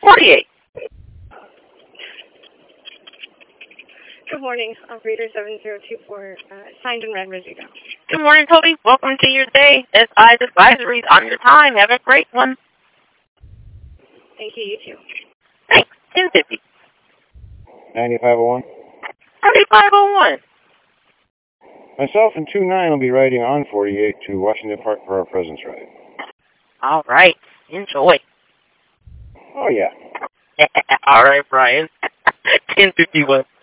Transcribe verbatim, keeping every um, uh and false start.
forty-eight. Good morning, operator seven zero two four, uh, signed in red, ready to go. Good morning, Toby. Welcome to your day. S I's advisories on your time. Have a great one. Thank you, you too. Thanks. ten fifty. ninety-five oh one. thirty-five oh one. Myself and two nine will be riding on forty-eight to Washington Park for our President's Ride. All right. Enjoy. Oh, yeah. All right, Brian. ten fifty-one.